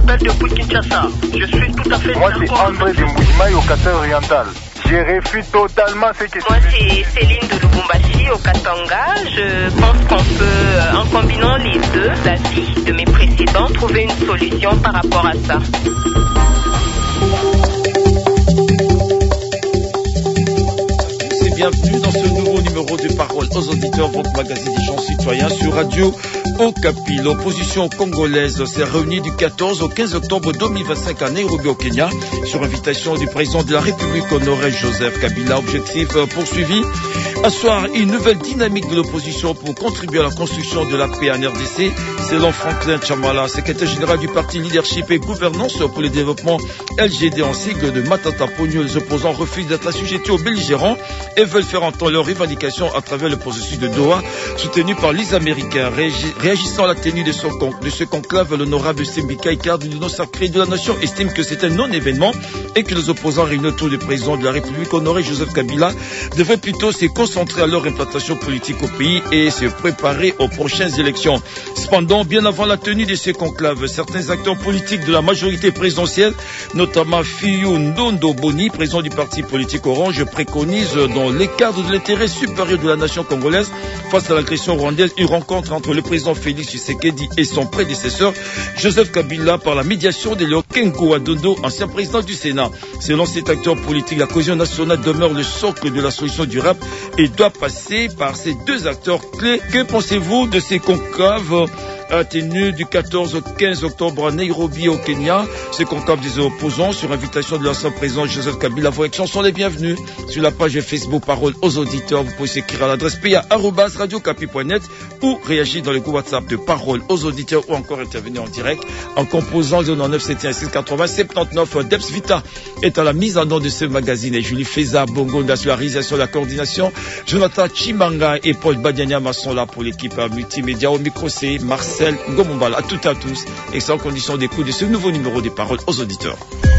appelle depuis Kinshasa. Je suis tout à fait Moi, c'est André de Moujimaï au Qatar oriental. Je réfute totalement ce que Moi, c'est Céline de Lubumbashi au Katanga. Je pense qu'on peut, en combinant les deux avis de mes précédents, trouver une solution par rapport à ça. Bienvenue dans ce nouveau numéro de Parole aux auditeurs, votre magazine des gens citoyens sur Radio Okapi. L'opposition congolaise s'est réunie du 14 au 15 octobre 2025 à Nairobi au Kenya sur invitation du président de la République honoré Joseph Kabila. Objectif poursuivi, asseoir une nouvelle dynamique de l'opposition pour contribuer à la construction de la paix en RDC. Selon Franklin Chamala, secrétaire général du parti Leadership et Gouvernance pour le développement LGD en sigle de Matata Pogno, les opposants refusent d'être assujettis aux belligérants et veulent faire entendre leurs revendications à travers le processus de Doha, soutenu par les Américains. Réagissant à la tenue de ce conclave, l'honorable Sembika Icard du nom sacré de la nation estime que c'est un non-événement et que les opposants réunis autour du président de la République honoré Joseph Kabila devraient plutôt se concentrer à leur implantation politique au pays et se préparer aux prochaines élections. Cependant, bien avant la tenue de ce conclave, certains acteurs politiques de la majorité présidentielle, notamment Fiyou Ndondo Boni, président du parti politique Orange, préconisent dans les cadres de l'intérêt supérieur de la nation congolaise face à l'agression rwandaise une rencontre entre le président Félix Tshisekedi et son prédécesseur Joseph Kabila par la médiation de Léo Kengo Adondo, ancien président du Sénat. Selon cet acteur politique, la cohésion nationale demeure le socle de la solution durable et doit passer par ces deux acteurs clés. Que pensez-vous de ces conclaves tenu du 14 au 15 octobre à Nairobi au Kenya? Ce conclave des opposants sur invitation de l'ancien président Joseph Kabila. Vos réactions sont les bienvenues sur la page Facebook Parole aux auditeurs. Vous pouvez s'écrire à l'adresse pa@radiocapi.net ou réagir dans le groupe WhatsApp de Parole aux auditeurs ou encore intervenir en direct en composant 09 71 80 79. Debs Vita est à la mise en ordre de ce magazine et Julie Feza Bongonda sur la réalisation de la coordination. Jonathan Chimanga et Paul Badianyama sont là pour l'équipe multimédia. Au micro, c'est Marcel Gomombal. À toutes et à tous, excellente condition d'écoute de ce nouveau numéro des Paroles aux auditeurs.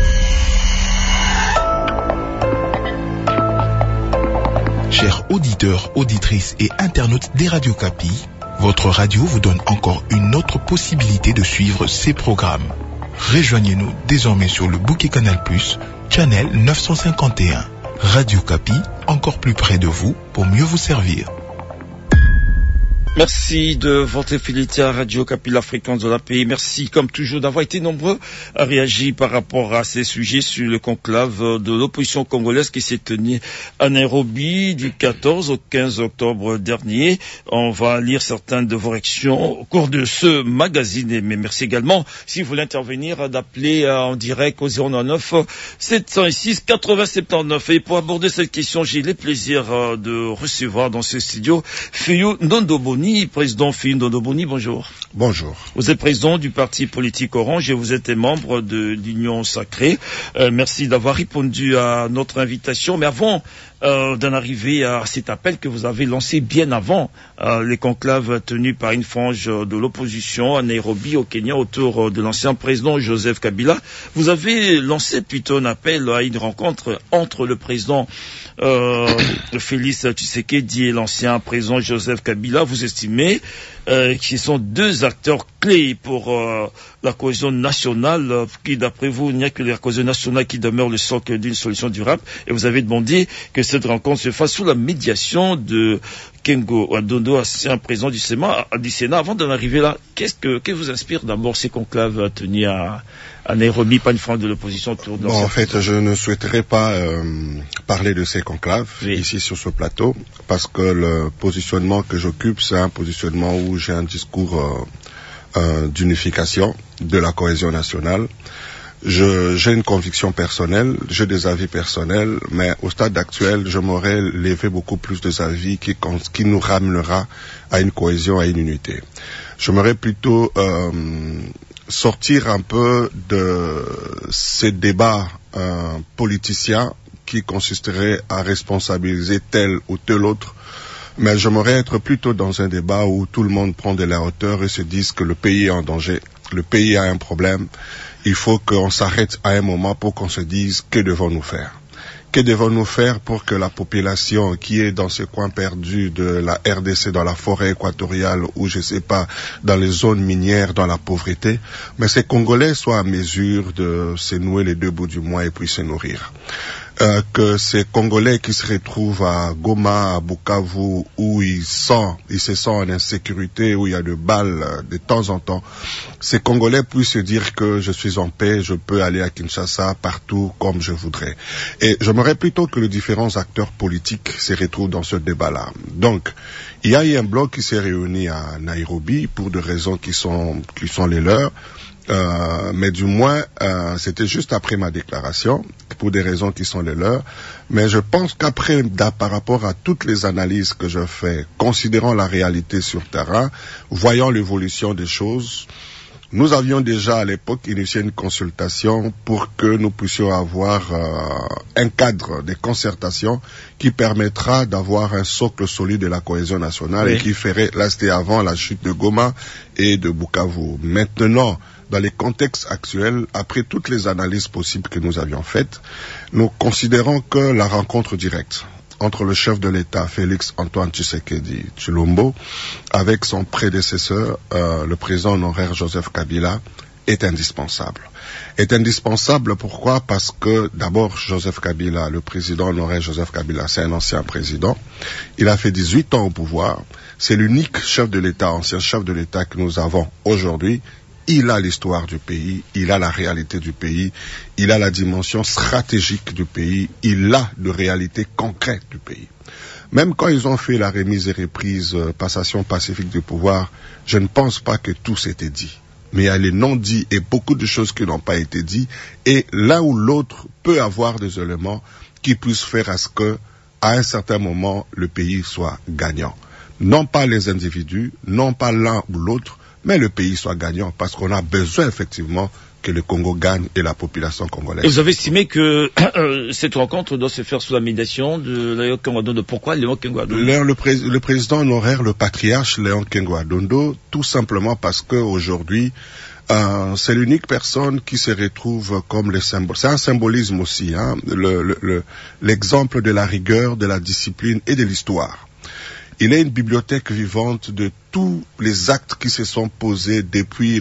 Chers auditeurs, auditrices et internautes des Radio Kapi, votre radio vous donne encore une autre possibilité de suivre ces programmes. Rejoignez-nous désormais sur le bouquet Canal+, channel 951. Radio Kapi, encore plus près de vous pour mieux vous servir. Merci de votre fidélité à Radio Kapi, la fréquence de la paix. Merci, comme toujours, d'avoir été nombreux à réagir par rapport à ces sujets sur le conclave de l'opposition congolaise qui s'est tenu à Nairobi du 14 au 15 octobre dernier. On va lire certaines de vos réactions au cours de ce magazine. Mais merci également, si vous voulez intervenir, d'appeler en direct au 099 706 80 79. Et pour aborder cette question, j'ai le plaisir de recevoir dans ce studio Fiyou Ndondo Boni. Président Fiyou Ndondo Boni, bonjour. Bonjour. Vous êtes président du parti politique Orange et vous êtes membre de l'Union Sacrée. Merci d'avoir répondu à notre invitation. Mais avant d'en arriver à cet appel que vous avez lancé bien avant les conclaves tenus par une frange de l'opposition à Nairobi au Kenya autour de l'ancien président Joseph Kabila, vous avez lancé plutôt un appel à une rencontre entre le président Félix Tshisekedi et l'ancien président Joseph Kabila. Vous estimez qui sont deux acteurs clés pour la cohésion nationale, qui d'après vous, il n'y a que la cohésion nationale qui demeure le socle d'une solution durable, et vous avez demandé que cette rencontre se fasse sous la médiation de Kengo Adondo, ancien président du Sénat. Avant d'en arriver là, que vous inspire d'abord ces conclaves tenus à Nairobi, pas une frange de l'opposition autour de en fait, je ne souhaiterais pas parler de ces conclaves ici sur ce plateau, parce que le positionnement que j'occupe, c'est un positionnement où j'ai un discours d'unification, de la cohésion nationale. J'ai une conviction personnelle, j'ai des avis personnels, mais au stade actuel, je m'aurais levé beaucoup plus de avis qui nous ramènera à une cohésion, à une unité. J'aimerais plutôt sortir un peu de ces débats politiciens qui consisteraient à responsabiliser tel ou tel autre, mais j'aimerais être plutôt dans un débat où tout le monde prend de la hauteur et se dise que le pays est en danger, le pays a un problème. Il faut qu'on s'arrête à un moment pour qu'on se dise que devons-nous faire. Que devons-nous faire pour que la population qui est dans ce coin perdu de la RDC, dans la forêt équatoriale ou je sais pas, dans les zones minières, dans la pauvreté, mais ces Congolais soient à mesure de se nouer les deux bouts du mois et puis se nourrir. Que ces Congolais qui se retrouvent à Goma, à Bukavu, où ils se sentent en insécurité, où il y a de balles de temps en temps, ces Congolais puissent se dire que je suis en paix, je peux aller à Kinshasa partout comme je voudrais. Et j'aimerais plutôt que les différents acteurs politiques se retrouvent dans ce débat-là. Donc, il y a eu un bloc qui s'est réuni à Nairobi pour des raisons qui sont les leurs. Mais du moins, c'était juste après ma déclaration, pour des raisons qui sont les leurs. Mais je pense qu'après, par rapport à toutes les analyses que je fais, considérant la réalité sur terrain, voyant l'évolution des choses, nous avions déjà à l'époque initié une consultation pour que nous puissions avoir un cadre de concertation qui permettra d'avoir un socle solide de la cohésion nationale et qui ferait, là c'était avant la chute de Goma et de Bukavu. Maintenant, dans les contextes actuels, après toutes les analyses possibles que nous avions faites, nous considérons que la rencontre directe entre le chef de l'État, Félix Antoine Tshisekedi Tshilombo, avec son prédécesseur, le président honoraire Joseph Kabila, est indispensable. Est indispensable pourquoi? Parce que d'abord Joseph Kabila, le président honoraire Joseph Kabila, c'est un ancien président. Il a fait 18 ans au pouvoir. C'est l'unique chef de l'État, ancien chef de l'État que nous avons aujourd'hui. Il a l'histoire du pays, il a la réalité du pays, il a la dimension stratégique du pays, il a de réalité concrète du pays. Même quand ils ont fait la remise et reprise, passation pacifique du pouvoir, je ne pense pas que tout s'était dit. Mais il y a les non-dits et beaucoup de choses qui n'ont pas été dites, et l'un ou l'autre peut avoir des éléments qui puissent faire à ce que, à un certain moment, le pays soit gagnant. Non pas les individus, non pas l'un ou l'autre, mais le pays soit gagnant, parce qu'on a besoin effectivement que le Congo gagne et la population congolaise. Et vous avez estimé que cette rencontre doit se faire sous la médiation de Léon Kengwa-Dondo. Pourquoi Léon Kengwa-Dondo? Le président honoraire, le patriarche Léon Kengwa-Dondo, tout simplement parce que aujourd'hui, c'est l'unique personne qui se retrouve comme le symbole. C'est un symbolisme aussi, hein, l'exemple de la rigueur, de la discipline et de l'histoire. Il est une bibliothèque vivante de tous les actes qui se sont posés depuis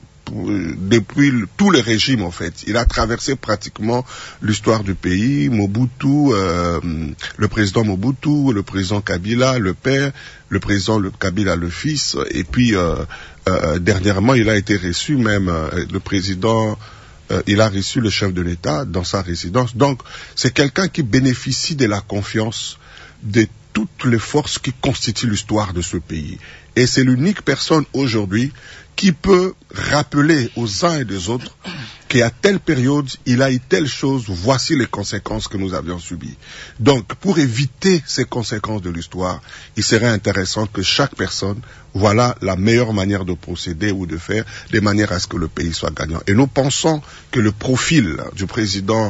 tous les régimes, en fait. Il a traversé pratiquement l'histoire du pays. Mobutu, le président Mobutu, le président Kabila, le père, le président Kabila, le fils. Et puis, dernièrement, il a été reçu même, le président... il a reçu le chef de l'État dans sa résidence. Donc, c'est quelqu'un qui bénéficie de la confiance de toutes les forces qui constituent l'histoire de ce pays. Et c'est l'unique personne aujourd'hui qui peut rappeler aux uns et des autres qu'à telle période, il a eu telle chose, voici les conséquences que nous avions subies. Donc, pour éviter ces conséquences de l'histoire, il serait intéressant que chaque personne, voilà la meilleure manière de procéder ou de faire, de manière à ce que le pays soit gagnant. Et nous pensons que le profil du président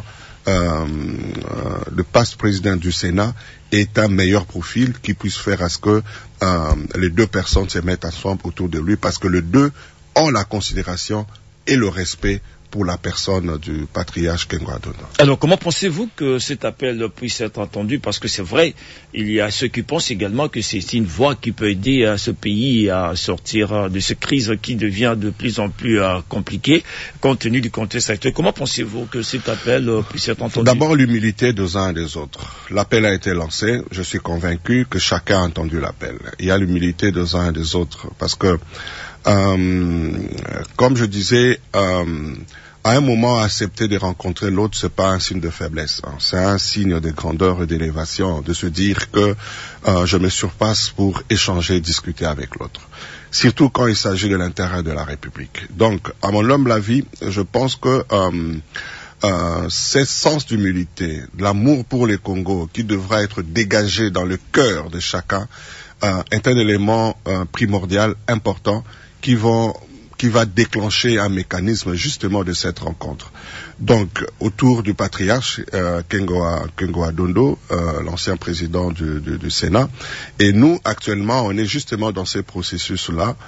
le past président du Sénat est un meilleur profil qui puisse faire à ce que les deux personnes se mettent ensemble autour de lui, parce que les deux ont la considération et le respect pour la personne du patriarche Kengwa-Dondo. Alors, comment pensez-vous que cet appel puisse être entendu? Parce que c'est vrai, il y a ceux qui pensent également que c'est une voie qui peut aider à ce pays à sortir de cette crise qui devient de plus en plus compliquée, compte tenu du contexte actuel. Comment pensez-vous que cet appel puisse être entendu? D'abord, l'humilité des uns et des autres. L'appel a été lancé, je suis convaincu que chacun a entendu l'appel. Il y a l'humilité des uns et des autres, parce que comme je disais, à un moment, accepter de rencontrer l'autre, c'est pas un signe de faiblesse, hein. C'est un signe de grandeur et d'élévation, de se dire que je me surpasse pour échanger, discuter avec l'autre. Surtout quand il s'agit de l'intérêt de la République. Donc, à mon humble avis, je pense que ce sens d'humilité, de l'amour pour les Congos, qui devra être dégagé dans le cœur de chacun, est un élément primordial, important, qui va déclencher un mécanisme justement de cette rencontre. Donc, autour du patriarche Kengoa Dondo, l'ancien président du Sénat, et nous, actuellement, on est justement dans ces processus-là,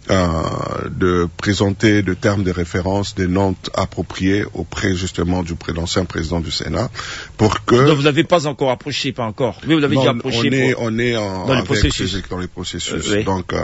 de présenter de termes de référence, des noms appropriés auprès justement du l'ancien président du Sénat, pour que... Donc vous n'avez pas encore approché, pas encore. Oui, vous l'avez déjà approché. On est dans les processus. Oui. Donc,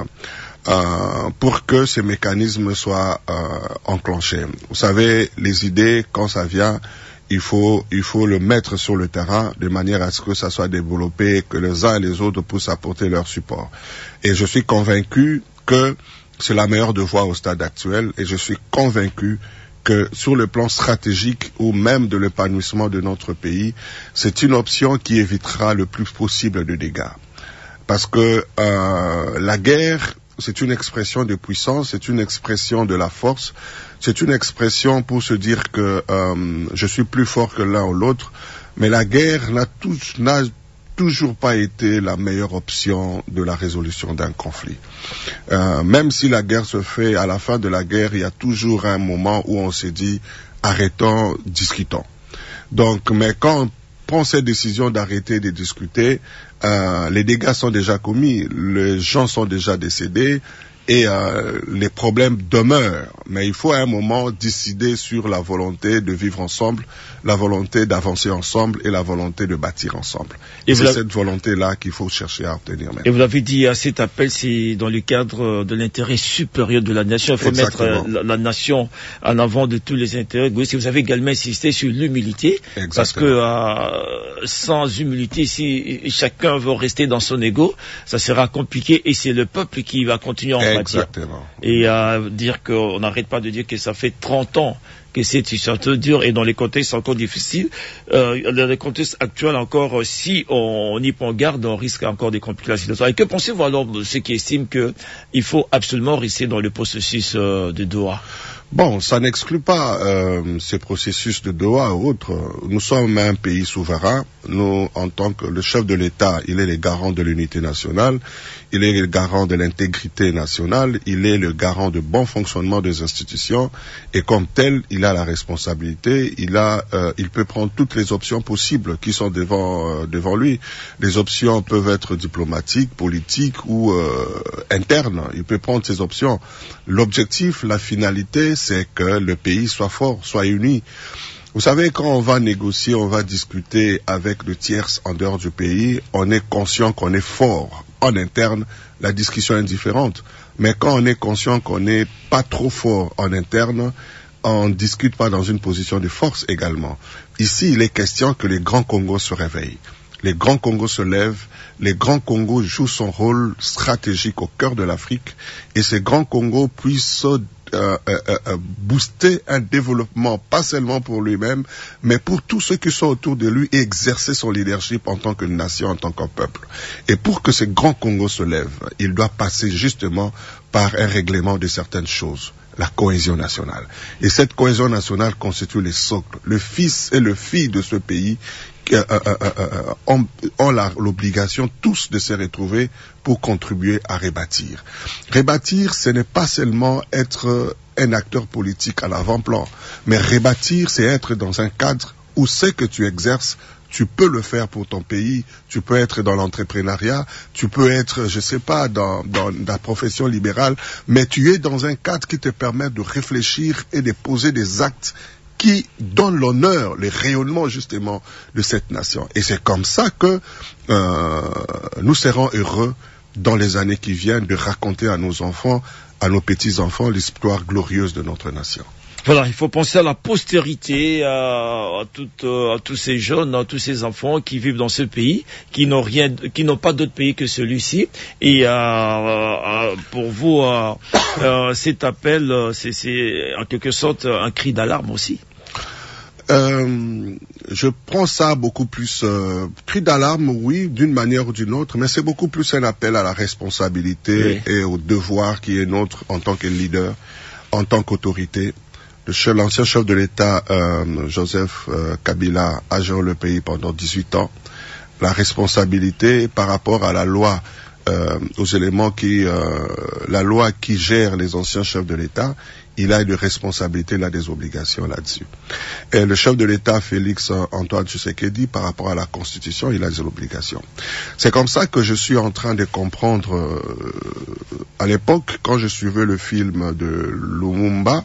pour que ces mécanismes soient enclenchés. Vous savez, les idées, quand ça vient, il faut le mettre sur le terrain de manière à ce que ça soit développé, que les uns et les autres puissent apporter leur support. Et je suis convaincu que c'est la meilleure de voie au stade actuel, et je suis convaincu que sur le plan stratégique ou même de l'épanouissement de notre pays, c'est une option qui évitera le plus possible de dégâts. Parce que la guerre, c'est une expression de puissance, c'est une expression de la force, c'est une expression pour se dire que je suis plus fort que l'un ou l'autre, mais la guerre n'a toujours pas été la meilleure option de la résolution d'un conflit. Même si la guerre se fait, à la fin de la guerre, il y a toujours un moment où on se dit arrêtons, discutons. Donc, mais quand on prend cette décision d'arrêter de discuter, les dégâts sont déjà commis, les gens sont déjà décédés, et les problèmes demeurent. Mais il faut à un moment décider sur la volonté de vivre ensemble, la volonté d'avancer ensemble et la volonté de bâtir ensemble. Et c'est cette volonté-là qu'il faut chercher à obtenir maintenant. Et vous l'avez dit, cet appel, c'est dans le cadre de l'intérêt supérieur de la nation. Il faut mettre la nation en avant de tous les intérêts. Vous avez également insisté sur l'humilité. Parce que sans humilité, si chacun veut rester dans son ego, ça sera compliqué et c'est le peuple qui va continuer en bâtir. Exactement. Et dire qu'on n'arrête pas de dire que ça fait 30 ans que c'est surtout dur et dans les contextes encore difficiles. Dans les contextes actuels encore, si on y prend garde, on risque encore des complications. Et que pensez-vous alors de ceux qui estiment qu'il faut absolument rester dans le processus de Doha? Bon, ça n'exclut pas ces processus de Doha ou autres. Nous sommes un pays souverain. Nous, en tant que le chef de l'État, il est le garant de l'unité nationale, il est le garant de l'intégrité nationale, il est le garant de bon fonctionnement des institutions, et comme tel, il a la responsabilité. Il peut prendre toutes les options possibles qui sont devant lui. Les options peuvent être diplomatiques, politiques ou internes. Il peut prendre ces options. L'objectif, la finalité, c'est que le pays soit fort, soit uni. Vous savez, quand on va négocier, on va discuter avec le tiers en dehors du pays, on est conscient qu'on est fort. En interne, la discussion est différente. Mais quand on est conscient qu'on n'est pas trop fort en interne, on ne discute pas dans une position de force également. Ici, il est question que les grands Congos se réveillent. Les grands Congos se lèvent, les grands Congos jouent son rôle stratégique au cœur de l'Afrique, et ces grands Congos puissent booster un développement, pas seulement pour lui-même, mais pour tous ceux qui sont autour de lui, et exercer son leadership en tant que nation, en tant qu'un peuple. Et pour que ces grands Congos se lèvent, il doit passer justement par un règlement de certaines choses. La cohésion nationale. Et cette cohésion nationale constitue les socles. Le fils et le fille de ce pays ont l'obligation tous de se retrouver pour contribuer à rebâtir. Rebâtir, ce n'est pas seulement être un acteur politique à l'avant-plan, mais rebâtir, c'est être dans un cadre où ce que tu exerces, tu peux le faire pour ton pays, tu peux être dans l'entrepreneuriat, tu peux être, je sais pas, dans la profession libérale, mais tu es dans un cadre qui te permet de réfléchir et de poser des actes qui donnent l'honneur, le rayonnement justement de cette nation. Et c'est comme ça que nous serons heureux dans les années qui viennent de raconter à nos enfants, à nos petits-enfants, l'histoire glorieuse de notre nation. Voilà, il faut penser à la postérité, à tous ces jeunes, à tous ces enfants qui vivent dans ce pays, qui n'ont pas d'autre pays que celui-ci. Et pour vous, cet appel, c'est en quelque sorte un cri d'alarme aussi. Je prends ça beaucoup plus cri d'alarme, oui, d'une manière ou d'une autre, mais c'est beaucoup plus un appel à la responsabilité et au devoir qui est nôtre en tant que leader, en tant qu'autorité. L'ancien chef de l'État, Joseph Kabila, a géré le pays pendant 18 ans. La responsabilité par rapport à la loi aux éléments la loi qui gère les anciens chefs de l'État, il a une responsabilité, il a des obligations là-dessus. Et le chef de l'État, Félix Antoine Tshisekedi, par rapport à la Constitution, il a des obligations. C'est comme ça que je suis en train de comprendre, à l'époque, quand je suivais le film de Lumumba,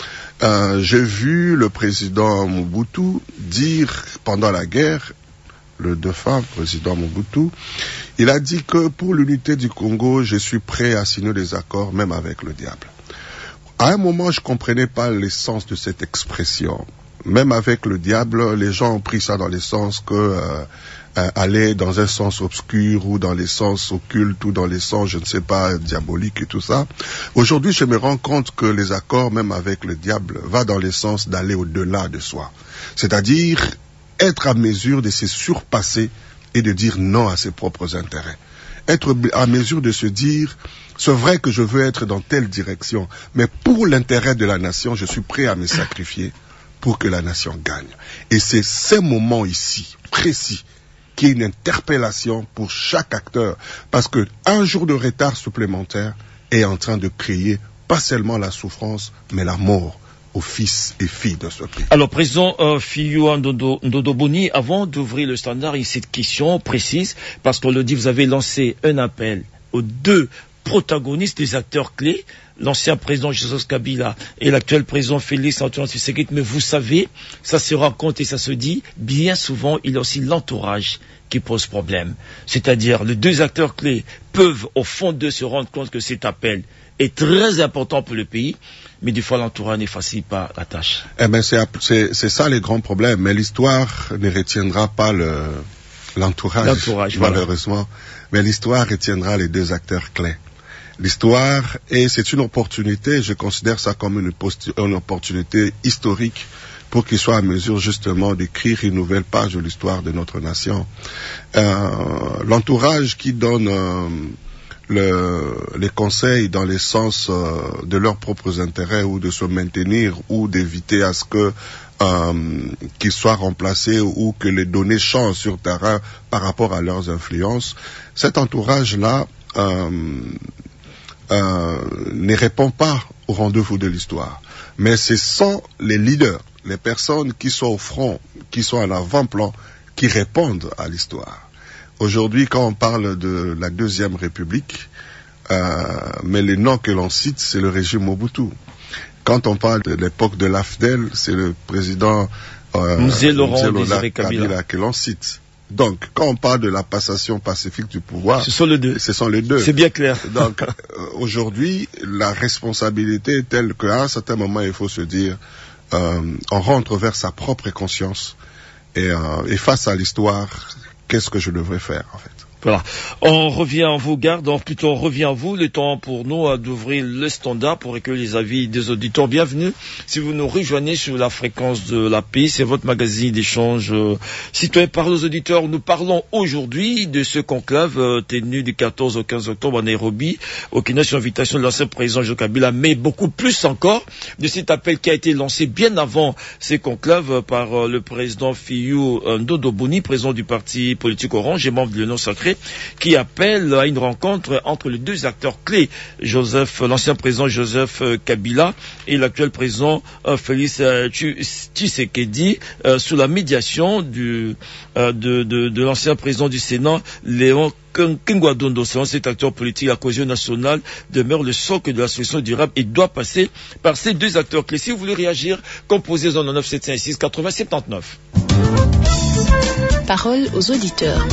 j'ai vu le président Mobutu dire pendant la guerre, le défunt président Mobutu, il a dit que pour l'unité du Congo, je suis prêt à signer des accords même avec le diable. À un moment, je comprenais pas l'essence de cette expression. Même avec le diable, les gens ont pris ça dans le sens que aller dans un sens obscur ou dans les sens occultes ou dans les sens, je ne sais pas, diaboliques et tout ça. Aujourd'hui, je me rends compte que les accords, même avec le diable, va dans le sens d'aller au-delà de soi. C'est-à-dire être à mesure de se surpasser et de dire non à ses propres intérêts. Être à mesure de se dire, c'est vrai que je veux être dans telle direction, mais pour l'intérêt de la nation, je suis prêt à me sacrifier pour que la nation gagne. Et c'est ce moment ici, précis, qui est une interpellation pour chaque acteur, parce que un jour de retard supplémentaire est en train de créer pas seulement la souffrance, mais la mort aux fils et filles de ce pays. Alors, président Fillou Ndodo Boni, avant d'ouvrir le standard, il y a cette question précise, parce qu'on le dit, vous avez lancé un appel aux deux protagonistes, des acteurs clés, l'ancien président Joseph Kabila et l'actuel président Félix Antoine Tshisekedi. Mais vous savez, ça se raconte et ça se dit, bien souvent, il y a aussi l'entourage qui pose problème. C'est-à-dire, les deux acteurs clés peuvent, au fond d'eux, se rendre compte que cet appel est très important pour le pays, mais des fois l'entourage ne facilite pas la tâche. Eh ben c'est ça les grands problèmes, mais l'histoire ne retiendra pas l'entourage, malheureusement, voilà. Mais l'histoire retiendra les deux acteurs clés. L'histoire, et c'est une opportunité, je considère ça comme une opportunité historique pour qu'ils soient à mesure justement d'écrire une nouvelle page de l'histoire de notre nation. L'entourage qui donne les conseils dans les sens de leurs propres intérêts ou de se maintenir ou d'éviter à ce que qu'ils soient remplacés ou que les données changent sur terrain par rapport à leurs influences, cet entourage-là ne répond pas au rendez-vous de l'histoire. Mais ce sont les leaders, les personnes qui sont au front, qui sont à l'avant-plan, qui répondent à l'histoire. Aujourd'hui, quand on parle de la Deuxième République, mais les noms que l'on cite, c'est le régime Mobutu. Quand on parle de l'époque de l'AFDEL, c'est le président Laurent Kabila que l'on cite. Donc, quand on parle de la passation pacifique du pouvoir, ce sont les deux. C'est bien clair. Donc, aujourd'hui, la responsabilité est telle qu'à un certain moment, il faut se dire, on rentre vers sa propre conscience et face à l'histoire, qu'est-ce que je devrais faire, en fait? Voilà. On revient à vous, Garde. Plutôt, on revient à vous. Le temps pour nous d'ouvrir le standard pour recueillir les avis des auditeurs. Bienvenue. Si vous nous rejoignez sur la fréquence de la paix, c'est votre magazine d'échange citoyen par nos auditeurs. Nous parlons aujourd'hui de ce conclave tenu du 14 au 15 octobre à Nairobi, au Kenya, sur invitation de l'ancien président Joseph Kabila, mais beaucoup plus encore de cet appel qui a été lancé bien avant ces conclaves par le président Fillou Ndodo Boni, président du parti politique Orange et membre de l'Union sacrée, qui appelle à une rencontre entre les deux acteurs clés, l'ancien président Joseph Kabila et l'actuel président Félix Tshisekedi, sous la médiation de l'ancien président du Sénat, Léon Kengwadondo. Selon cet acteur politique, la cohésion nationale demeure le socle de la solution durable et doit passer par ces deux acteurs clés. Si vous voulez réagir, composez 09 756 80 79. Parole aux auditeurs.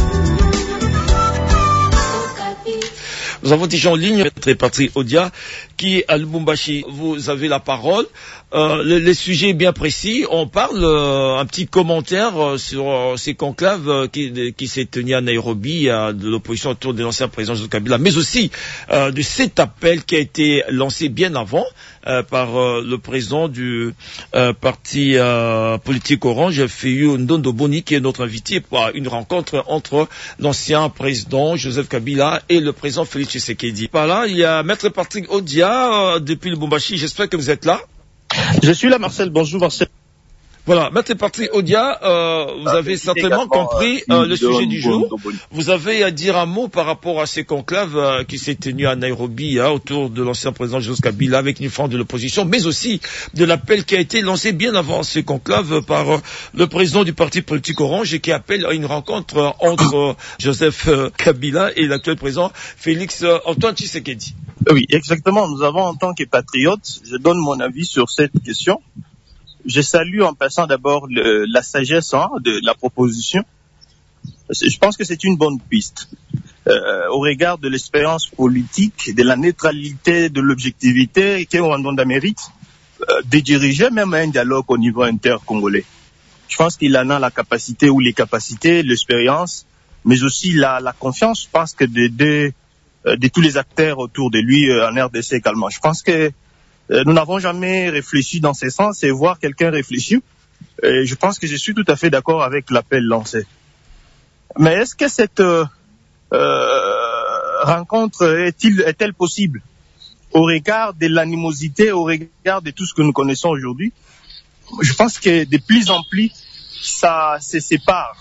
Nous avons déjà en ligne Maître Patrick Odia qui est à Lubumbashi. Vous avez la parole. Le sujet est bien précis. On parle un petit commentaire sur ces conclaves qui s'est tenu à Nairobi, de l'opposition autour de l'ancien président Joseph Kabila, mais aussi de cet appel qui a été lancé bien avant par le président du parti politique Orange, Fillou Ndodo Boni, qui est notre invité pour une rencontre entre l'ancien président Joseph Kabila et le président Félix Tshisekedi. Par là, il y a Maître Patrick Odia depuis Lubumbashi. J'espère que vous êtes là. Je suis là, Marcel. Bonjour, Marcel. Voilà, Maître Patrick Odia, vous avez certainement compris le sujet du jour. Vous avez à dire un mot par rapport à ces conclaves qui s'est tenu à Nairobi autour de l'ancien président Joseph Kabila avec une forme de l'opposition, mais aussi de l'appel qui a été lancé bien avant ces conclaves par le président du parti politique Orange et qui appelle à une rencontre entre Joseph Kabila et l'actuel président Félix Antoine Tshisekedi. Oui, exactement. Nous avons, en tant que patriotes, je donne mon avis sur cette question. Je salue en passant d'abord la sagesse de la proposition. Je pense que c'est une bonne piste. Au regard de l'expérience politique, de la neutralité, de l'objectivité que Rwanda mérite, de diriger même un dialogue au niveau intercongolais. Je pense qu'il en a la capacité ou les capacités, l'expérience, mais aussi la confiance. Je pense que de tous les acteurs autour de lui en RDC également. Je pense que nous n'avons jamais réfléchi dans ce sens et voir quelqu'un réfléchir. Et je pense que je suis tout à fait d'accord avec l'appel lancé. Mais est-ce que cette rencontre est-elle possible au regard de l'animosité, au regard de tout ce que nous connaissons aujourd'hui? Je pense que de plus en plus, ça se sépare,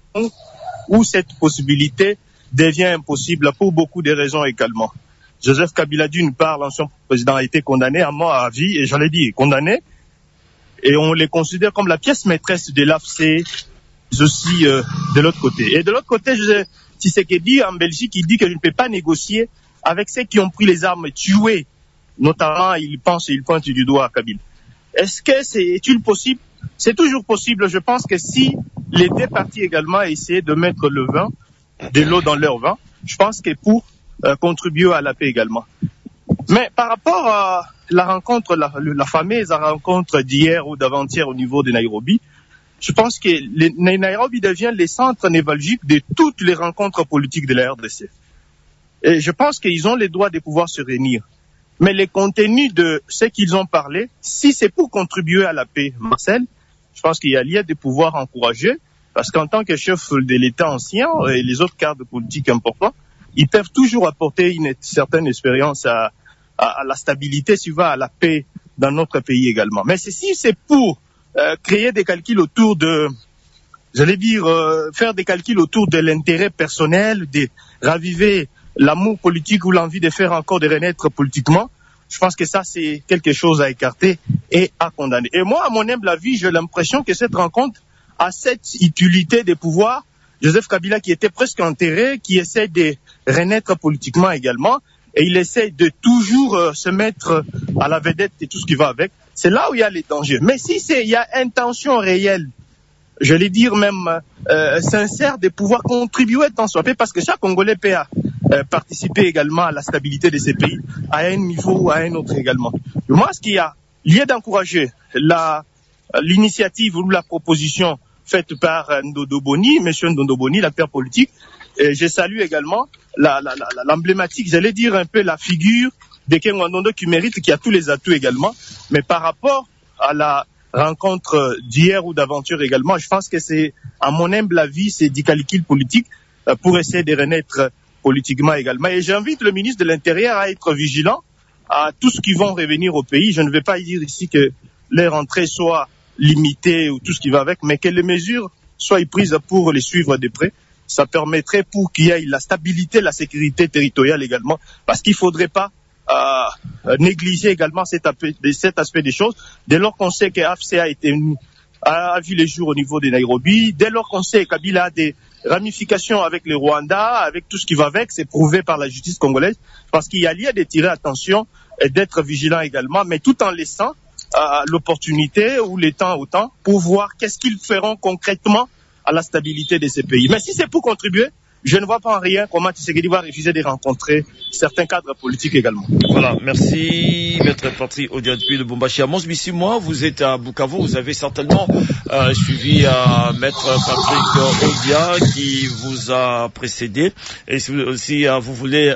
où cette possibilité devient impossible pour beaucoup de raisons également. Joseph Kabila, d'une part, l'ancien président, a été condamné à mort à vie, et j'allais dire condamné, et on les considère comme la pièce maîtresse de l'AFC, aussi de l'autre côté. Et de l'autre côté, Tshisekedi, en Belgique, il dit que je ne peux pas négocier avec ceux qui ont pris les armes tuées, notamment, il pointe du doigt à Kabila. Est-ce que est-il possible? C'est toujours possible. Je pense que si les deux parties également essaient de mettre de l'eau dans leur vin, je pense que pour contribuer à la paix également. Mais par rapport à la rencontre, la fameuse rencontre d'hier ou d'avant-hier au niveau de Nairobi, je pense que Nairobi devient le centre névralgique de toutes les rencontres politiques de la RDC. Et je pense qu'ils ont le droit de pouvoir se réunir. Mais les contenus de ce qu'ils ont parlé, si c'est pour contribuer à la paix, Marcel, je pense qu'il y a lieu de pouvoir encourager, parce qu'en tant que chef de l'État ancien et les autres cadres politiques importants, ils peuvent toujours apporter une certaine expérience à la stabilité, à la paix dans notre pays également. Mais si c'est pour créer des calculs autour de, faire des calculs autour de l'intérêt personnel, de raviver l'amour politique ou l'envie de faire encore de renaître politiquement, je pense que ça, c'est quelque chose à écarter et à condamner. Et moi, à mon humble avis, j'ai l'impression que cette rencontre a cette utilité de pouvoir. Joseph Kabila, qui était presque enterré, qui essaie de renaître politiquement également, et il essaie de toujours se mettre à la vedette et tout ce qui va avec. C'est là où il y a les dangers. Mais si il y a intention réelle, je vais dire même sincère, de pouvoir contribuer tant soit peu, parce que chaque Congolais peut participer également à la stabilité de ces pays, à un niveau ou à un autre également. Moi, ce qu'il y a lieu d'encourager l'initiative ou la proposition faite par Ndondoboni, monsieur Ndondoboni, l'acteur politique, et je salue également l'emblématique, j'allais dire un peu la figure de Ken Wandondo qui mérite, qui a tous les atouts également, mais par rapport à la rencontre d'hier ou d'aventure également, je pense que c'est, à mon humble avis, c'est du calcul politique pour essayer de renaître politiquement également. Et j'invite le ministre de l'Intérieur à être vigilant à tout ce qui vont revenir au pays. Je ne vais pas dire ici que les rentrées soient limitées ou tout ce qui va avec, mais que les mesures soient prises pour les suivre de près. Ça permettrait pour qu'il y ait la stabilité, la sécurité territoriale également, parce qu'il ne faudrait pas négliger également cet aspect des choses. Dès lors qu'on sait que AFC a vu les jours au niveau de Nairobi, dès lors qu'on sait que Kabila a des ramifications avec le Rwanda, avec tout ce qui va avec, c'est prouvé par la justice congolaise, parce qu'il y a lieu de tirer attention et d'être vigilant également, mais tout en laissant l'opportunité ou le temps au temps pour voir qu'est-ce qu'ils feront concrètement à la stabilité de ces pays. Mais si c'est pour contribuer, je ne vois pas en rien comment Tshisekedi va refuser de rencontrer certains cadres politiques également. Voilà, merci Maître Patrick Odia depuis le Lubumbashi. À Mons-Bissi-Moi, vous êtes à Bukavu, vous avez certainement suivi Maître Patrick Odia qui vous a précédé. Et si vous voulez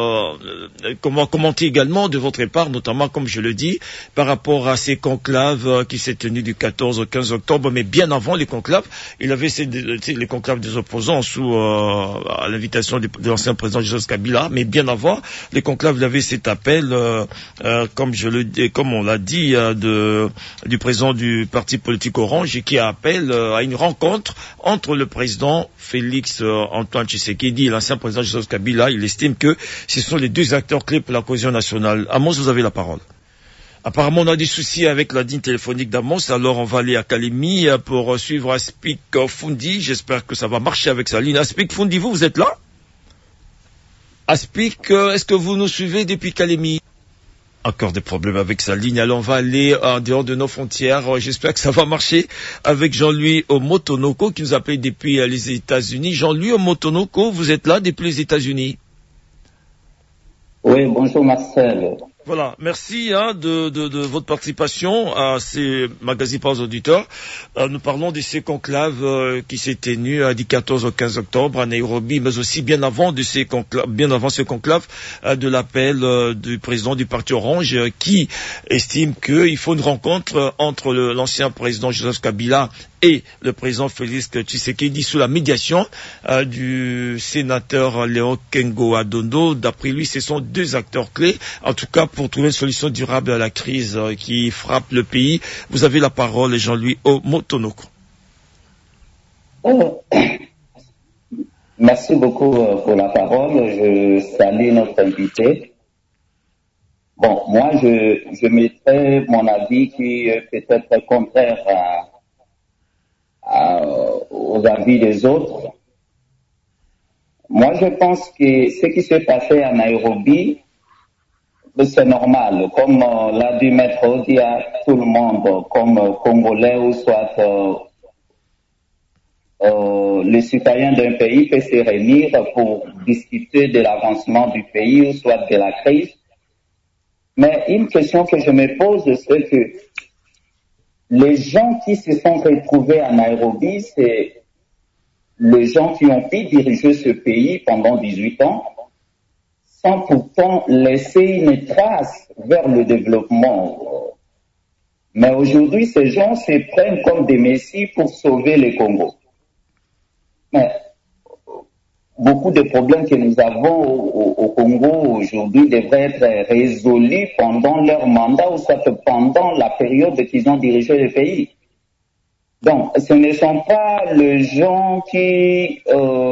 commenter également de votre part, notamment comme je le dis, par rapport à ces conclaves qui s'est tenu du 14 au 15 octobre, mais bien avant les conclaves, il avait les conclaves des opposants sous à l'invitation de l'ancien président Joseph Kabila, mais bien avant, les conclaves avaient cet appel, comme on l'a dit, du président du parti politique Orange, qui appelle à une rencontre entre le président Félix Antoine Tshisekedi et l'ancien président Joseph Kabila. Il estime que ce sont les deux acteurs clés pour la cohésion nationale. Amos, vous avez la parole. Apparemment, on a des soucis avec la ligne téléphonique d'Amos, alors on va aller à Kalemi pour suivre Aspik Fundi. J'espère que ça va marcher avec sa ligne. Aspik Fundi, vous êtes là? Aspik, est-ce que vous nous suivez depuis Kalemi? Encore des problèmes avec sa ligne, alors on va aller en dehors de nos frontières. J'espère que ça va marcher avec Jean-Louis Omotonoko qui nous appelle depuis les États-Unis. Jean-Louis Omotonoko, vous êtes là depuis les États-Unis? Oui, bonjour Marcel. Voilà, merci de votre participation à ces magazines par aux auditeurs. Nous parlons de ces conclaves qui s'est tenu du 14 au 15 octobre à Nairobi, mais aussi bien avant ce conclave de l'appel du président du parti Orange qui estime qu'il faut une rencontre entre l'ancien président Joseph Kabila et le président Félix Tshisekedi sous la médiation du sénateur Léon Kengo Adondo. D'après lui, ce sont deux acteurs clés, en tout cas pour trouver une solution durable à la crise qui frappe le pays. Vous avez la parole, Jean-Louis Omotonoko. Merci beaucoup pour la parole. Je salue notre invité. Bon, moi, je mettrai mon avis qui est peut-être contraire aux avis des autres. Moi, je pense que ce qui s'est passé à Nairobi, c'est normal. Comme l'a dit Maître Odia, tout le monde, comme Congolais ou soit les citoyens d'un pays peut se réunir pour discuter de l'avancement du pays ou soit de la crise. Mais une question que je me pose, c'est que les gens qui se sont retrouvés à Nairobi, c'est les gens qui ont pu diriger ce pays pendant 18 ans, sans pourtant laisser une trace vers le développement. Mais aujourd'hui, ces gens se prennent comme des messies pour sauver le Congo. Mais beaucoup de problèmes que nous avons au Congo aujourd'hui devraient être résolus pendant leur mandat ou soit pendant la période qu'ils ont dirigé le pays. Donc, ce ne sont pas les gens qui...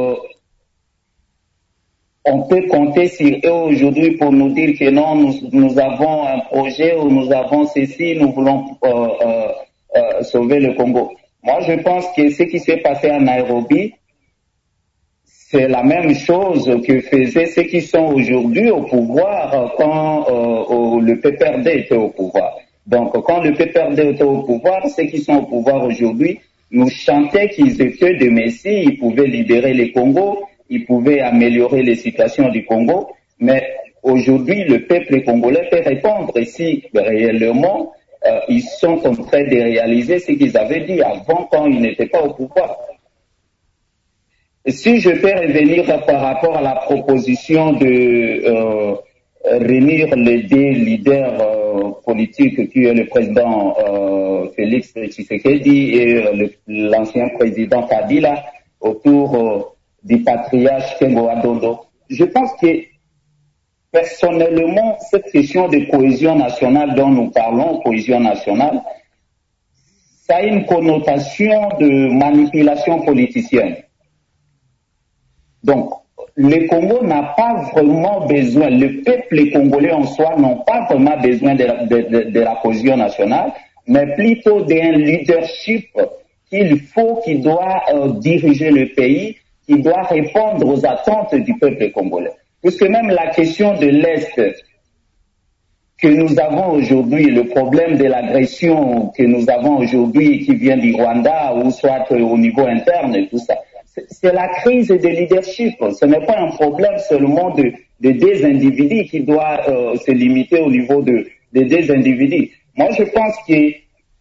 on peut compter sur eux aujourd'hui pour nous dire que non, nous avons un projet ou nous avons ceci, nous voulons sauver le Congo. Moi, je pense que ce qui s'est passé à Nairobi, c'est la même chose que faisaient ceux qui sont aujourd'hui au pouvoir quand le PPRD était au pouvoir. Donc, quand le PPRD était au pouvoir, ceux qui sont au pouvoir aujourd'hui nous chantaient qu'ils étaient des messies, ils pouvaient libérer le Congo, ils pouvaient améliorer les situations du Congo. Mais aujourd'hui, le peuple congolais peut répondre si réellement ils sont en train de réaliser ce qu'ils avaient dit avant quand ils n'étaient pas au pouvoir. Si je peux revenir par rapport à la proposition de réunir les deux leaders politiques qui est le président Félix Tshisekedi et l'ancien président Kabila autour du patriarche Kengo Adondo, je pense que personnellement, cette question de cohésion nationale dont nous parlons, cohésion nationale, ça a une connotation de manipulation politicienne. Donc, le Congo n'a pas vraiment besoin, le peuple congolais en soi n'a pas vraiment besoin de la cohésion nationale, mais plutôt d'un leadership qui doit diriger le pays, qui doit répondre aux attentes du peuple congolais. Puisque même la question de l'Est que nous avons aujourd'hui, le problème de l'agression que nous avons aujourd'hui qui vient du Rwanda ou soit au niveau interne et tout ça, c'est la crise de leadership. Ce n'est pas un problème seulement de deux individus qui doit se limiter au niveau de deux individus. Moi, je pense que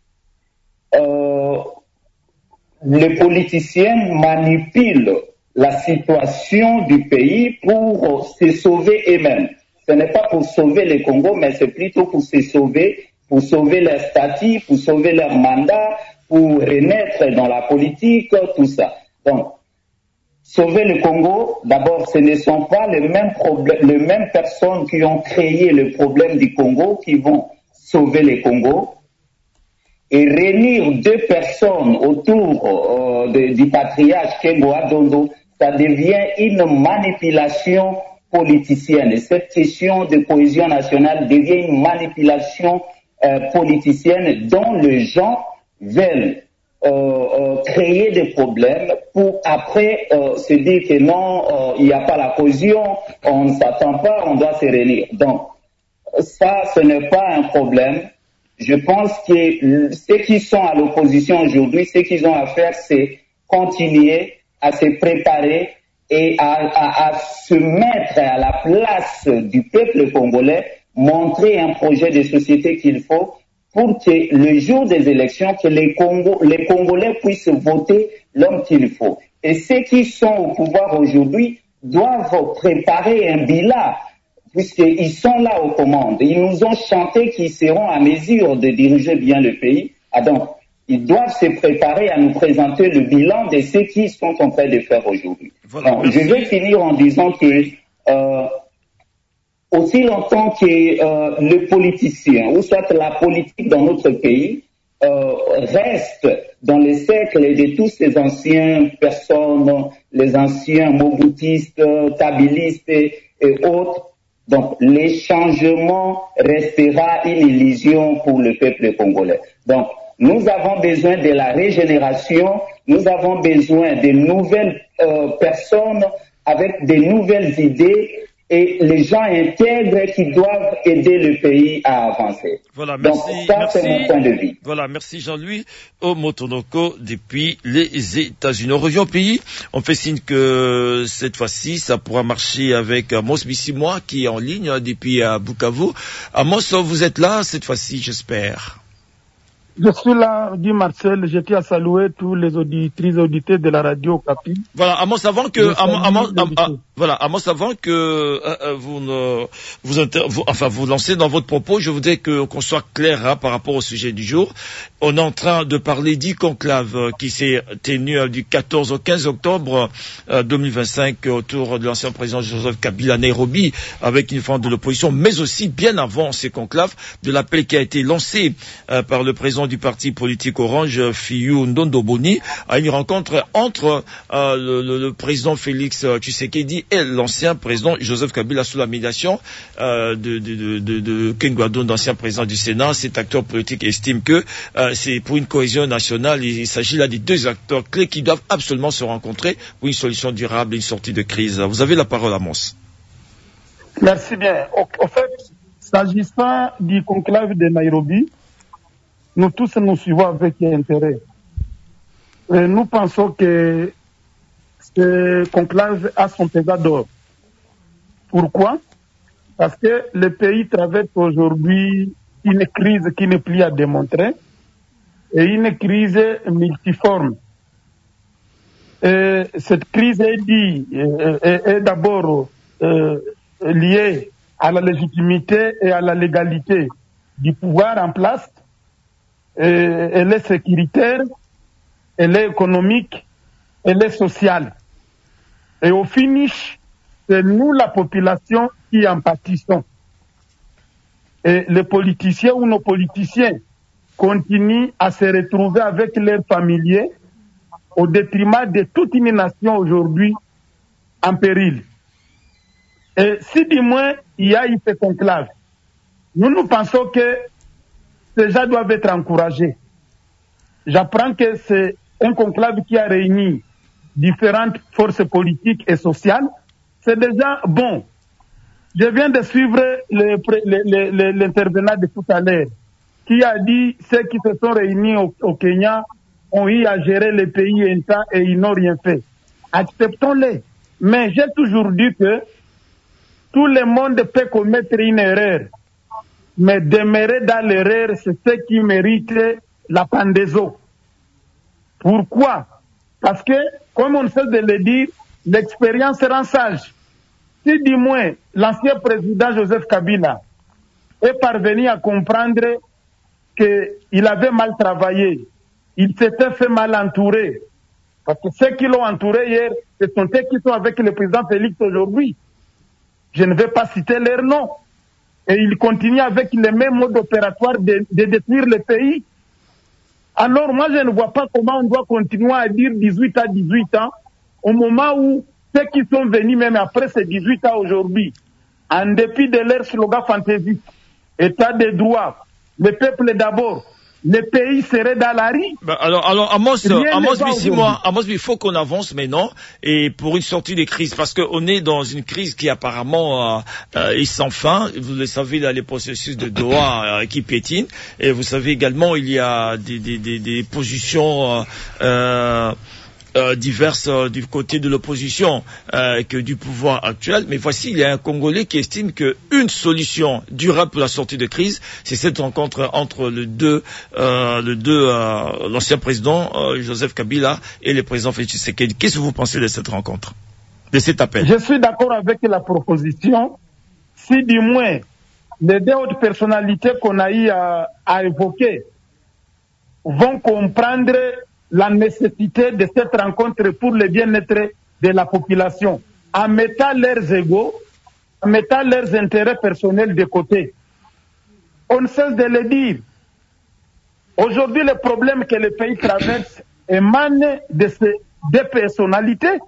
les politiciens manipulent la situation du pays pour se sauver eux-mêmes. Ce n'est pas pour sauver le Congo, mais c'est plutôt pour se sauver, pour sauver leur statut, pour sauver leur mandat, pour renaître dans la politique, tout ça. Donc, sauver le Congo, d'abord, ce ne sont pas les mêmes personnes qui ont créé le problème du Congo qui vont sauver le Congo. Et réunir deux personnes autour du patriarche Kengo Adondo, ça devient une manipulation politicienne. Et cette question de cohésion nationale devient une manipulation politicienne dont les gens veulent créer des problèmes pour après se dire que non, il n'y a pas la cohésion, on ne s'attend pas, on doit se réunir. Donc, ça, ce n'est pas un problème. Je pense que ceux qui sont à l'opposition aujourd'hui, ce qu'ils ont à faire, c'est continuer à se préparer et à se mettre à la place du peuple congolais, montrer un projet de société qu'il faut pour que le jour des élections, que les Congolais puissent voter l'homme qu'il faut. Et ceux qui sont au pouvoir aujourd'hui doivent préparer un bilan, puisqu'ils sont là aux commandes. Ils nous ont chanté qu'ils seront à mesure de diriger bien le pays. Ah donc, ils doivent se préparer à nous présenter le bilan de ce qu'ils sont en train de faire aujourd'hui. Voilà, donc, je vais finir en disant que aussi longtemps que le politicien, ou soit la politique dans notre pays, reste dans les cercles de tous ces anciennes personnes, les anciens mobutistes, kabylistes et autres, donc, les changements restera une illusion pour le peuple congolais. Donc, nous avons besoin de la régénération, nous avons besoin de nouvelles personnes avec de nouvelles idées et les gens intègres qui doivent aider le pays à avancer. Voilà, merci. Donc, ça, c'est mon point de vue. Voilà, merci Jean-Louis Omotonoko depuis les États-Unis. On revient au pays. On fait signe que cette fois-ci, ça pourra marcher avec Amos Bissimois qui est en ligne depuis Bukavu. Amos, vous êtes là cette fois-ci, j'espère. Je suis là, dit Marcel, je tiens à saluer tous les auditrices et auditeurs de la radio Okapi. Voilà, Amos, avant que vous lancez dans votre propos, je voudrais qu'on soit clair par rapport au sujet du jour. On est en train de parler du conclave qui s'est tenu du 14 au 15 octobre 2025 autour de l'ancien président Joseph Kabila à Nairobi avec une forme de l'opposition, mais aussi bien avant ces conclaves, de l'appel qui a été lancé par le président du parti politique Orange, Fiyou Ndondoboni, à une rencontre entre le président Félix Tshisekedi et l'ancien président Joseph Kabila sous la médiation de Kengo Adondo, ancien président du Sénat. Cet acteur politique estime que c'est pour une cohésion nationale. Il s'agit là des deux acteurs clés qui doivent absolument se rencontrer pour une solution durable et une sortie de crise. Vous avez la parole, Amos. Merci bien. En fait, s'agissant du conclave de Nairobi, nous tous nous suivons avec intérêt. Et nous pensons que ce conclave a son pesant d'or. Pourquoi? Parce que le pays traverse aujourd'hui une crise qui n'est plus à démontrer et une crise multiforme. Et cette crise est d'abord liée à la légitimité et à la légalité du pouvoir en place. Elle est sécuritaire, elle est économique, elle est sociale. Et au finish, c'est nous, la population, qui en pâtissons. Et les politiciens ou nos politiciens continuent à se retrouver avec leurs familiers au détriment de toute une nation aujourd'hui en péril. Et si du moins il y a eu ce conclave, nous pensons que ces gens doivent être encouragés. J'apprends que c'est un conclave qui a réuni différentes forces politiques et sociales. C'est déjà bon. Je viens de suivre l'intervenant de tout à l'heure qui a dit ceux qui se sont réunis au Kenya ont eu à gérer le pays un temps et ils n'ont rien fait. Acceptons-les. Mais j'ai toujours dit que tout le monde peut commettre une erreur. Mais demeurer dans l'erreur, c'est ce qui mérite la pendaison. Pourquoi? Parce que, comme on sait de le dire, l'expérience rend sage. Si du moins l'ancien président Joseph Kabila est parvenu à comprendre qu'il avait mal travaillé, il s'était fait mal entourer, parce que ceux qui l'ont entouré hier ce sont eux qui sont avec le président Félix aujourd'hui. Je ne vais pas citer leur nom. Et ils continuent avec les mêmes modes opératoires de détruire le pays. Alors moi, je ne vois pas comment on doit continuer à dire 18 à 18 ans, au moment où ceux qui sont venus même après ces 18 ans aujourd'hui, en dépit de leur slogan fantaisiste, État de droit, le peuple d'abord, le pays serait dans la rue. Alors Amos, il faut qu'on avance maintenant et pour une sortie de crise, parce qu'on est dans une crise qui apparemment est sans fin. Vous le savez, là, les processus de Doha qui piétinent, et vous savez également il y a des positions diverses du côté de l'opposition que du pouvoir actuel. Mais voici, il y a un Congolais qui estime qu'une solution durable pour la sortie de crise, c'est cette rencontre entre l'ancien président Joseph Kabila et le président Félix Tshisekedi. Qu'est-ce que vous pensez de cette rencontre, de cet appel? Je suis d'accord avec la proposition, si du moins les deux autres personnalités qu'on a eu à évoquer vont comprendre la nécessité de cette rencontre pour le bien-être de la population, en mettant leurs égos, en mettant leurs intérêts personnels de côté. On ne cesse de le dire. Aujourd'hui, le problème que le pays traverse émane de ces deux personnalités,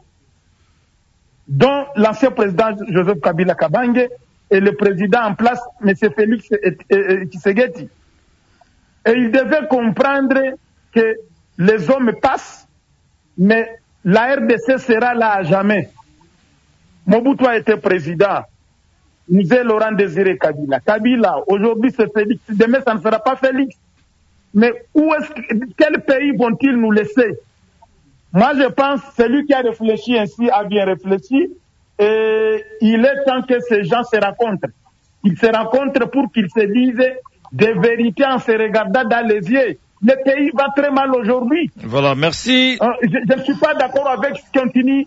dont l'ancien président Joseph Kabila Kabange et le président en place, M. Félix Tshisekedi. Et ils devaient comprendre que les hommes passent, mais la RDC sera là à jamais. Mobutu a été président. Nous sommes Laurent Désiré Kabila. Kabila, aujourd'hui c'est Félix. Demain, ça ne sera pas Félix. Mais quel pays vont-ils nous laisser? Moi, je pense que celui qui a réfléchi ainsi a bien réfléchi. Et il est temps que ces gens se rencontrent. Ils se rencontrent pour qu'ils se disent des vérités en se regardant dans les yeux. Le pays va très mal aujourd'hui. Voilà, merci. Je ne suis pas d'accord avec ce qu'on continue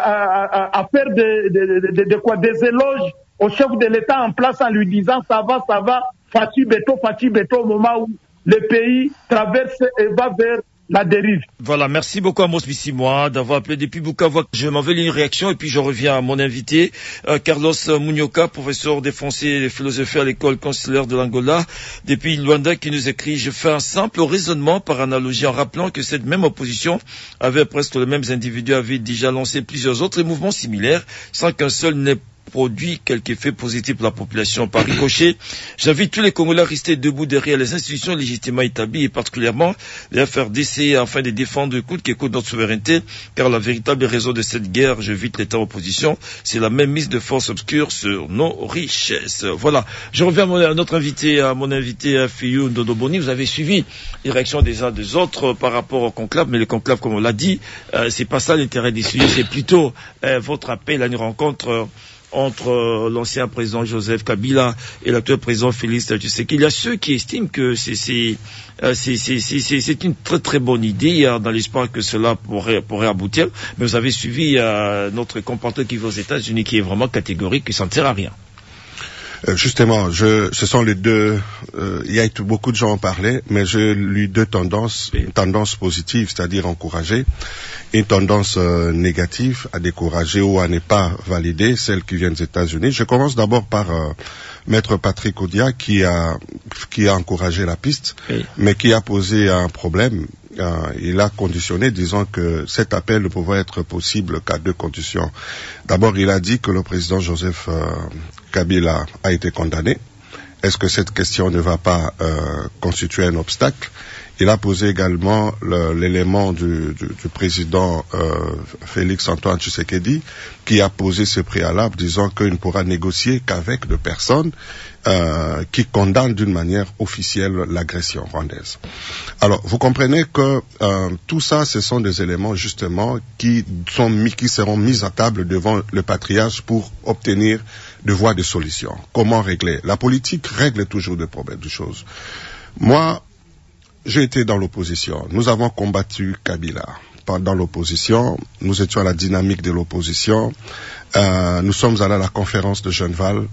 à faire des éloges au chef de l'État en place en lui disant ça va, Fati Beto, au moment où le pays traverse et va vers la dérive. Voilà, merci beaucoup Amos Bissimoa d'avoir appelé depuis Bukavu. Je m'en vais une réaction et puis je reviens à mon invité, Carlos Munyoka, professeur des français et de philosophie à l'école consulaire de l'Angola, depuis Luanda, qui nous écrit: je fais un simple raisonnement par analogie en rappelant que cette même opposition avait presque les mêmes individus, avait déjà lancé plusieurs autres mouvements similaires sans qu'un seul n'ait produit quelque effet positif pour la population. Par ricochet, j'invite tous les Congolais à rester debout derrière les institutions légitimement établies et particulièrement les FRDC afin de défendre le coût qu'écoute notre souveraineté, car la véritable raison de cette guerre, je vite l'État opposition, c'est la même mise de force obscure sur nos richesses. Voilà. Je reviens à notre invité, Fiyou Ndodoboni. Vous avez suivi les réactions des uns des autres par rapport au conclave, mais le conclave, comme on l'a dit, c'est pas ça l'intérêt des sujets, c'est plutôt votre appel à une rencontre entre l'ancien président Joseph Kabila et l'actuel président Félix Tshisekedi. Il y a ceux qui estiment que c'est une très très bonne idée, dans l'espoir que cela pourrait aboutir. Mais vous avez suivi notre compatriote qui vit aux États-Unis, qui est vraiment catégorique, qui s'en tire à rien. Justement, ce sont les deux. Il y a beaucoup de gens en parlaient, mais j'ai lu deux tendances. Une tendance positive, c'est-à-dire encourager, et une tendance négative, à décourager ou à ne pas valider, celle qui vient des États-Unis. Je commence d'abord par Maître Patrick Odia, qui a encouragé la piste, oui, mais qui a posé un problème. Il a conditionné, disant que cet appel ne pouvait être possible qu'à deux conditions. D'abord, il a dit que le président Joseph Kabila a été condamné. Est-ce que cette question ne va pas constituer un obstacle? Il a posé également l'élément du président Félix Antoine Tshisekedi, qui a posé ce préalable, disant qu'il ne pourra négocier qu'avec des personnes qui condamnent d'une manière officielle l'agression rwandaise. Alors, vous comprenez que tout ça, ce sont des éléments justement qui seront mis à table devant le patriarche pour obtenir des voies de solution. Comment régler? La politique règle toujours des problèmes, des choses. Moi, j'ai été dans l'opposition. Nous avons combattu Kabila. Dans l'opposition, nous étions à la dynamique de l'opposition. Nous sommes allés à la conférence de Genval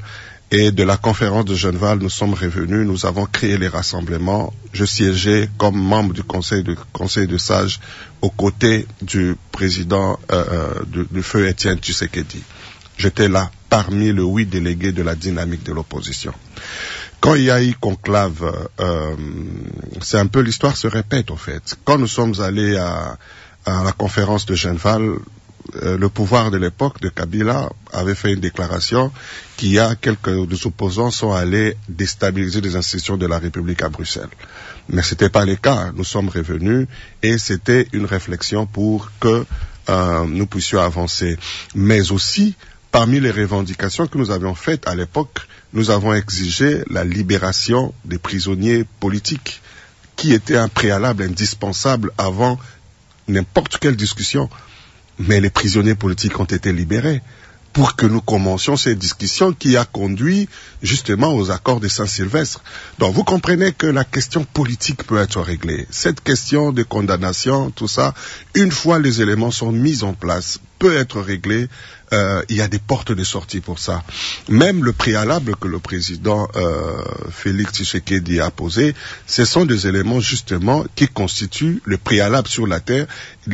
Et de la conférence de Genval, nous sommes revenus, nous avons créé les rassemblements. Je siégeais comme membre du conseil de sages aux côtés du président du feu Étienne Tshisekedi. J'étais là parmi les 8 délégués de la dynamique de l'opposition. Quand il y a eu conclave, c'est un peu l'histoire se répète en fait. Quand nous sommes allés à la conférence de Genval, le pouvoir de l'époque de Kabila avait fait une déclaration quelques des opposants sont allés déstabiliser les institutions de la République à Bruxelles. Mais c'était pas le cas. Nous sommes revenus et c'était une réflexion pour que nous puissions avancer. Mais aussi, parmi les revendications que nous avions faites à l'époque, nous avons exigé la libération des prisonniers politiques, qui était un préalable indispensable avant n'importe quelle discussion. Mais les prisonniers politiques ont été libérés pour que nous commencions cette discussion qui a conduit justement aux accords de Saint-Sylvestre. Donc vous comprenez que la question politique peut être réglée. Cette question de condamnation, tout ça, une fois les éléments sont mis en place, peut être réglée. Il y a des portes de sortie pour ça. Même le préalable que le président Félix Tshisekedi a posé, ce sont des éléments justement qui constituent le préalable sur la table,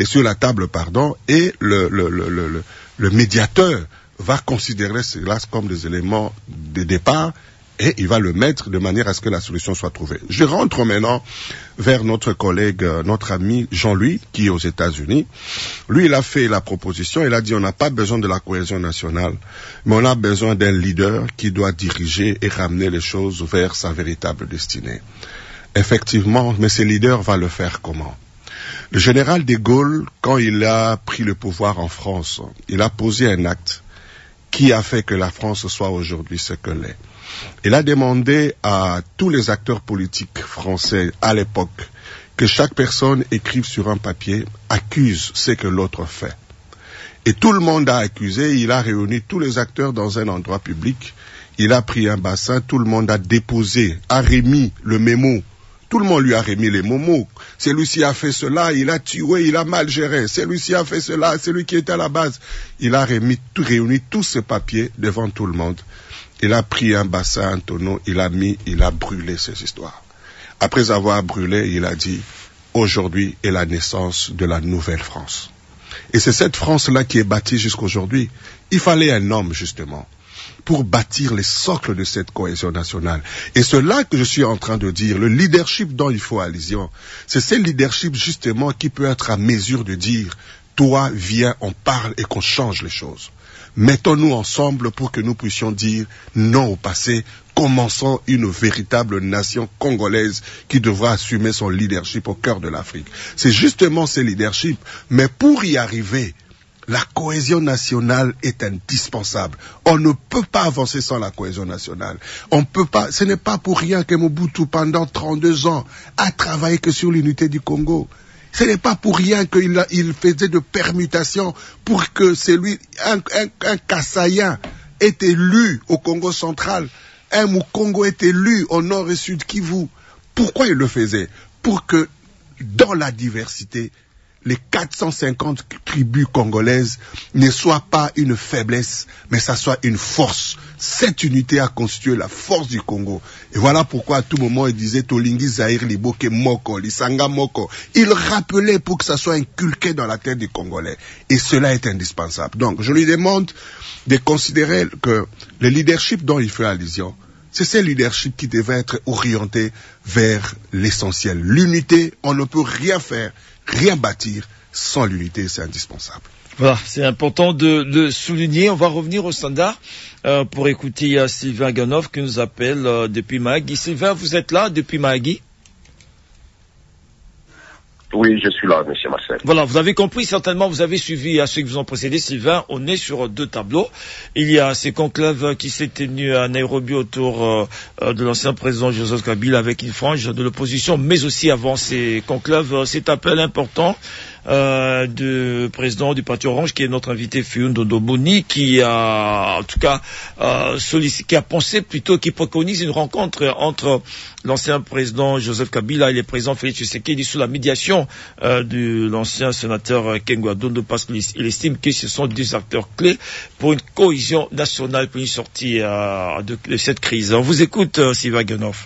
et le médiateur va considérer cela comme des éléments de départ et il va le mettre de manière à ce que la solution soit trouvée. Je rentre maintenant vers notre collègue, notre ami Jean-Louis, qui est aux États-Unis. Lui, il a fait la proposition, il a dit on n'a pas besoin de la cohésion nationale, mais on a besoin d'un leader qui doit diriger et ramener les choses vers sa véritable destinée. Effectivement, mais ce leader va le faire comment? Le général de Gaulle, quand il a pris le pouvoir en France, il a posé un acte qui a fait que la France soit aujourd'hui ce qu'elle est. Il a demandé à tous les acteurs politiques français à l'époque que chaque personne écrive sur un papier, accuse ce que l'autre fait. Et tout le monde a accusé, il a réuni tous les acteurs dans un endroit public, il a pris un bassin, tout le monde a déposé, a remis le mémo. Tout le monde lui a remis les momos. Celui-ci a fait cela, il a tué, il a mal géré. Celui-ci a fait cela, celui qui était à la base. Il a réuni tous ces papiers devant tout le monde. Il a pris un bassin, un tonneau, il a brûlé ces histoires. Après avoir brûlé, il a dit, aujourd'hui est la naissance de la nouvelle France. Et c'est cette France-là qui est bâtie jusqu'aujourd'hui. Il fallait un homme, justement, pour bâtir les socles de cette cohésion nationale. Et c'est là que je suis en train de dire, le leadership dont il faut allusion, c'est ce leadership justement qui peut être à mesure de dire, toi, viens, on parle et qu'on change les choses. Mettons-nous ensemble pour que nous puissions dire non au passé, commençons une véritable nation congolaise qui devra assumer son leadership au cœur de l'Afrique. C'est justement ce leadership, mais pour y arriver, la cohésion nationale est indispensable. On ne peut pas avancer sans la cohésion nationale. On peut pas, ce n'est pas pour rien que Mobutu, pendant 32 ans, a travaillé que sur l'unité du Congo. Ce n'est pas pour rien qu'il faisait de permutations pour que un Kassaïen est élu au Congo central, un Mukongo est élu au nord et sud Kivu. Pourquoi il le faisait? Pour que, dans la diversité, les 450 tribus congolaises ne soient pas une faiblesse, mais ça soit une force. Cette unité a constitué la force du Congo. Et voilà pourquoi à tout moment il disait Tolingi Zahir Liboke Moko, Lisanga Moko. Il rappelait pour que ça soit inculqué dans la tête des Congolais. Et cela est indispensable. Donc je lui demande de considérer que le leadership dont il fait allusion, c'est ce leadership qui devait être orienté vers l'essentiel. L'unité, on ne peut rien faire, rien bâtir sans l'unité, c'est indispensable. Voilà, c'est important de souligner. On va revenir au standard pour écouter Sylvain Ganov qui nous appelle depuis Mahagi. Sylvain, vous êtes là depuis Mahagi? Oui, je suis là, monsieur Marcel. Voilà, vous avez compris certainement, vous avez suivi à ceux qui vous ont précédé, Sylvain, on est sur deux tableaux. Il y a ces conclaves qui s'est tenu à Nairobi autour de l'ancien président Joseph Kabila avec une frange de l'opposition, mais aussi avant ces conclaves, cet appel important du président du Parti Orange, qui est notre invité Fiyundo Ndoboni, qui a, en tout cas, qui a pensé plutôt, qui préconise une rencontre entre l'ancien président Joseph Kabila et le président Félix Tshisekedi sous la médiation de l'ancien sénateur Kengwa Dondo, parce qu'il estime que ce sont deux acteurs clés pour une cohésion nationale, pour une sortie de cette crise. On vous écoute, Sylvain Guenoff.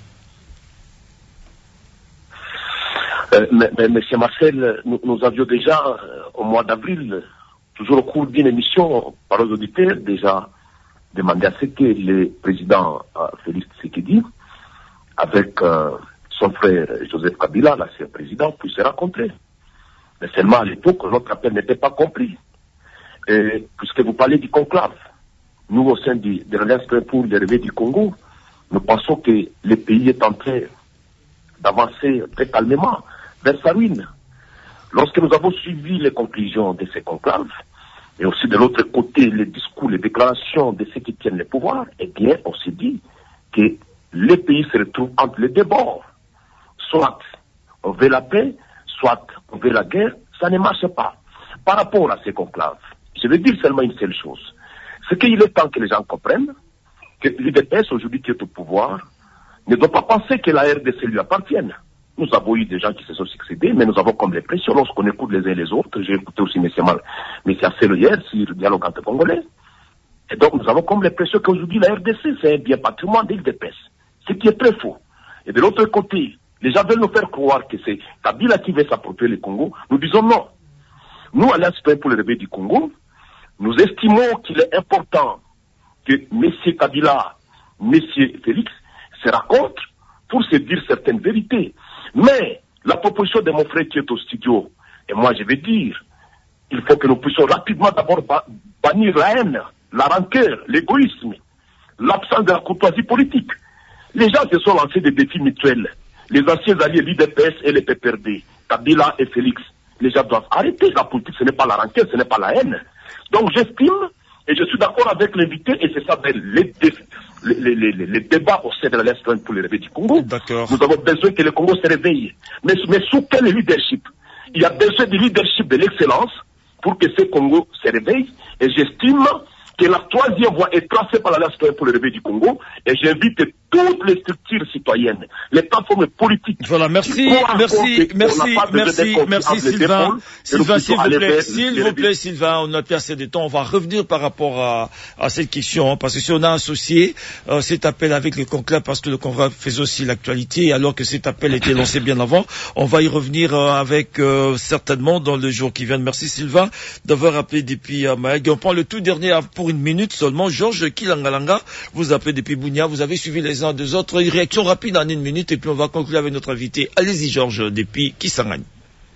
Monsieur Marcel, nous avions déjà, au mois d'avril, toujours au cours d'une émission par aux auditeurs, déjà demandé à ce que le président Félix Tshisekedi, avec son frère Joseph Kabila, l'ancien président, puisse se rencontrer. Mais seulement à l'époque, notre appel n'était pas compris. Et puisque vous parlez du conclave, nous, au sein de l'Alliance pour le réveil du Congo, nous pensons que le pays est en train d'avancer très calmement vers sa ruine. Lorsque nous avons suivi les conclusions de ces conclaves, et aussi de l'autre côté les discours, les déclarations de ceux qui tiennent le pouvoir, eh bien, on s'est dit que le pays se retrouve entre les deux bords. Soit on veut la paix, soit on veut la guerre, ça ne marche pas. Par rapport à ces conclaves, je vais dire seulement une seule chose. C'est qu'il est temps que les gens comprennent que l'UDPS, aujourd'hui qui est au pouvoir, ne doit pas penser que la RDC lui appartienne. Nous avons eu des gens qui se sont succédés, mais nous avons comme l'impression, lorsqu'on écoute les uns et les autres, j'ai écouté aussi M. Asselo hier sur le dialogue entre Congolais, et donc nous avons comme l'impression qu'aujourd'hui la RDC c'est un bien patrimoine de l'UDPS, ce qui est très faux. Et de l'autre côté, les gens veulent nous faire croire que c'est Kabila qui veut s'approprier le Congo. Nous disons non. Nous, Alliance pour le réveil du Congo, nous estimons qu'il est important que M. Kabila, M. Félix se rencontrent pour se dire certaines vérités. Mais la proposition de mon frère qui est au studio, et moi je vais dire, il faut que nous puissions rapidement d'abord bannir la haine, la rancœur, l'égoïsme, l'absence de la courtoisie politique. Les gens se sont lancés des défis mutuels. Les anciens alliés l'UDPS et les PPRD, Kabila et Félix, les gens doivent arrêter. La politique, ce n'est pas la rancœur, ce n'est pas la haine. Donc j'estime, et je suis d'accord avec l'invité, et c'est ça les débats au sein de l'Alliance pour le réveil du Congo. Nous avons besoin que le Congo se réveille. Mais sous quel leadership? Il y a besoin du leadership de l'excellence pour que ce Congo se réveille. Et j'estime que la troisième voie est tracée par l'Alliance pour le réveil du Congo. Et j'invite toutes les structures citoyennes, les plateformes politiques. Voilà, merci Sylvain. Sylvain, s'il vous plaît, Sylvain, on n'a plus assez de temps. On va revenir par rapport à cette question, hein, parce que si on a associé cet appel avec le conclave, parce que le conclave faisait aussi l'actualité, alors que cet appel était lancé bien avant, on va y revenir avec certainement dans le jour qui vient. Merci Sylvain d'avoir appelé depuis Maëg. On prend le tout dernier pour une minute seulement. Georges Kilangalanga, vous appelez depuis Bounia, vous avez suivi les uns des autres. Une réaction rapide en une minute et puis on va conclure avec notre invité. Allez-y Georges, depuis Kisangani.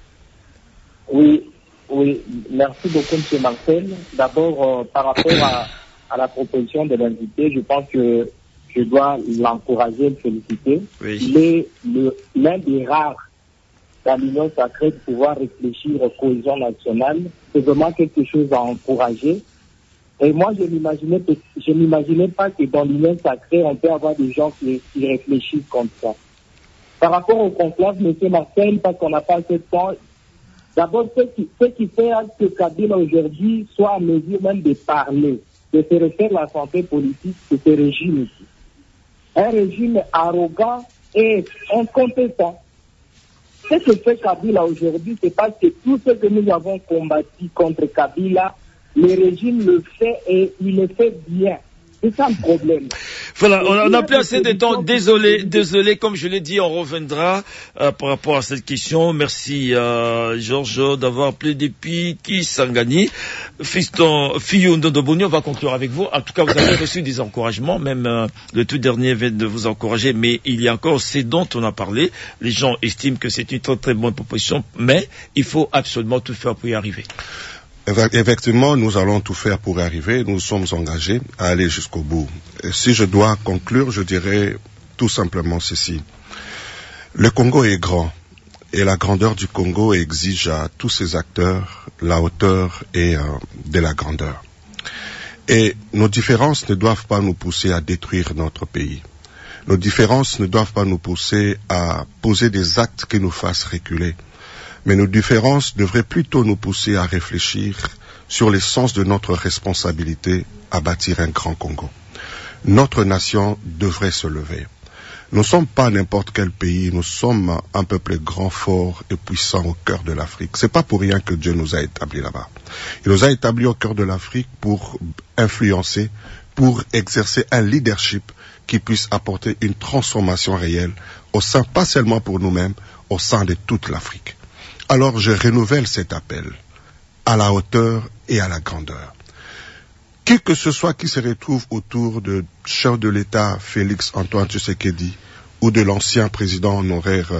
Oui, merci beaucoup M. Marcel. D'abord, par rapport à la proposition de l'invité, je pense que je dois l'encourager, le féliciter. Oui. Il est l'un des rares dans l'Union sacrée de pouvoir réfléchir aux cohésions nationales. C'est vraiment quelque chose à encourager. Et moi, je n'imaginais pas que dans l'Union sacrée, on peut avoir des gens qui réfléchissent comme ça. Par rapport au conclave, M. Marcel, parce qu'on n'a pas assez de temps, d'abord, ce qui fait que Kabila aujourd'hui soit en mesure même de parler, de se refaire la santé politique de ce régime ici. Un régime arrogant et incompétent. Ce que fait Kabila aujourd'hui, c'est parce que tout ce que nous avons combattu contre Kabila, le régime le fait et il le fait bien. C'est ça le problème. Voilà, on n'a plus assez de temps. Désolé, comme je l'ai dit, on reviendra par rapport à cette question. Merci Georges d'avoir appelé depuis Kisangani. Fiyundo Ndoboni, on va conclure avec vous. En tout cas, vous avez reçu des encouragements, même le tout dernier vient de vous encourager, mais il y a encore ce dont on a parlé. Les gens estiment que c'est une très très bonne proposition, mais il faut absolument tout faire pour y arriver. Effectivement, nous allons tout faire pour y arriver. Nous sommes engagés à aller jusqu'au bout. Et si je dois conclure, je dirais tout simplement ceci. Le Congo est grand et la grandeur du Congo exige à tous ses acteurs la hauteur et de la grandeur. Et nos différences ne doivent pas nous pousser à détruire notre pays. Nos différences ne doivent pas nous pousser à poser des actes qui nous fassent reculer. Mais nos différences devraient plutôt nous pousser à réfléchir sur l'essence de notre responsabilité à bâtir un grand Congo. Notre nation devrait se lever. Nous ne sommes pas n'importe quel pays, nous sommes un peuple grand, fort et puissant au cœur de l'Afrique. C'est pas pour rien que Dieu nous a établis là-bas. Il nous a établis au cœur de l'Afrique pour influencer, pour exercer un leadership qui puisse apporter une transformation réelle au sein, pas seulement pour nous-mêmes, au sein de toute l'Afrique. Alors je renouvelle cet appel à la hauteur et à la grandeur. Qui que ce soit qui se retrouve autour de chef de l'État Félix Antoine Tshisekedi ou de l'ancien président honoraire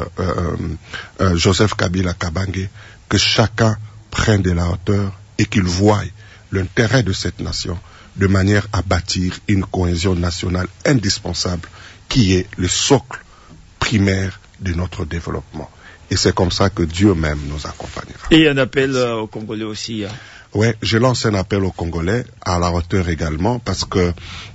Joseph Kabila Kabange, que chacun prenne de la hauteur et qu'il voie l'intérêt de cette nation de manière à bâtir une cohésion nationale indispensable qui est le socle primaire de notre développement. Et c'est comme ça que Dieu même nous accompagnera. Et un appel aux Congolais aussi. Ouais, je lance un appel aux Congolais, à la hauteur également, parce que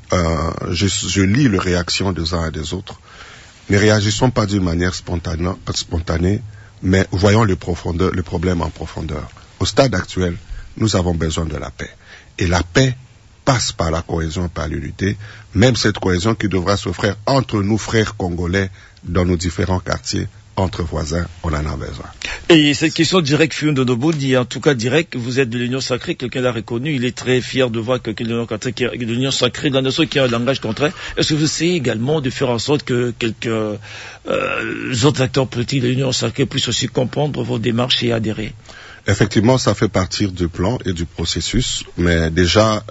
je lis les réactions des uns et des autres. Ne réagissons pas d'une manière spontanée, mais voyons le problème en profondeur. Au stade actuel, nous avons besoin de la paix. Et la paix passe par la cohésion, par l'unité, même cette cohésion qui devra se faire entre nous, frères congolais, dans nos différents quartiers, entre voisins, on en a besoin. Et cette question directe, Fioun Donobo dit, en tout cas direct, vous êtes de l'Union Sacrée, quelqu'un l'a reconnu, il est très fier de voir que l'Union Sacrée, dans la nation qui a un langage contraire. Est-ce que vous essayez également de faire en sorte que quelques autres acteurs politiques de l'Union Sacrée puissent aussi comprendre vos démarches et adhérer? Effectivement, ça fait partie du plan et du processus, mais déjà,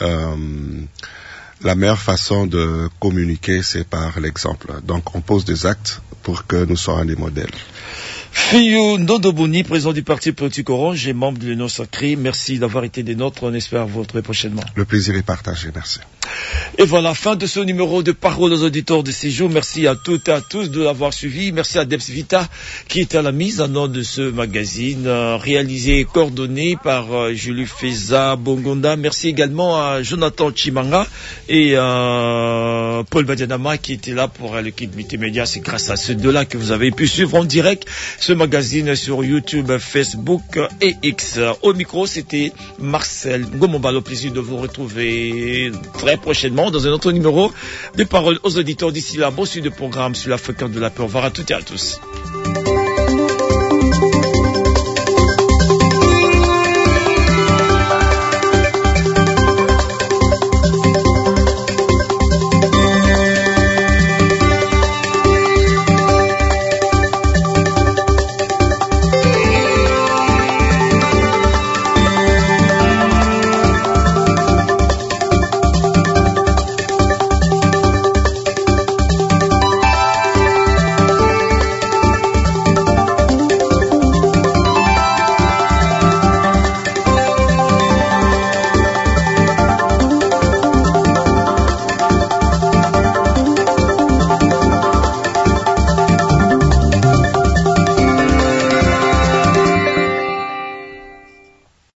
la meilleure façon de communiquer, c'est par l'exemple. Donc, on pose des actes pour que nous soyons des modèles. Fioun Donobo, président du parti politique Orange et membre de l'Union Sacrée, merci d'avoir été des nôtres. On espère vous retrouver prochainement. Le plaisir est partagé, merci. Et voilà, fin de ce numéro de Parole aux auditeurs de ces jours. Merci à toutes et à tous de l'avoir suivi. Merci à Debs Vita qui est à la mise en œuvre de ce magazine, réalisé et coordonné par Julie Feza Bongonda. Merci également à Jonathan Chimanga et Paul Badianama qui étaient là pour l'équipe multimédia. C'est grâce à ces deux-là que vous avez pu suivre en direct ce magazine sur YouTube, Facebook et X. Au micro, c'était Marcel Ngomomba. Le plaisir de vous retrouver très prochainement dans un autre numéro de Paroles aux auditeurs. D'ici là, bon suivi de programme sur la fréquence de la paix. Au revoir à toutes et à tous.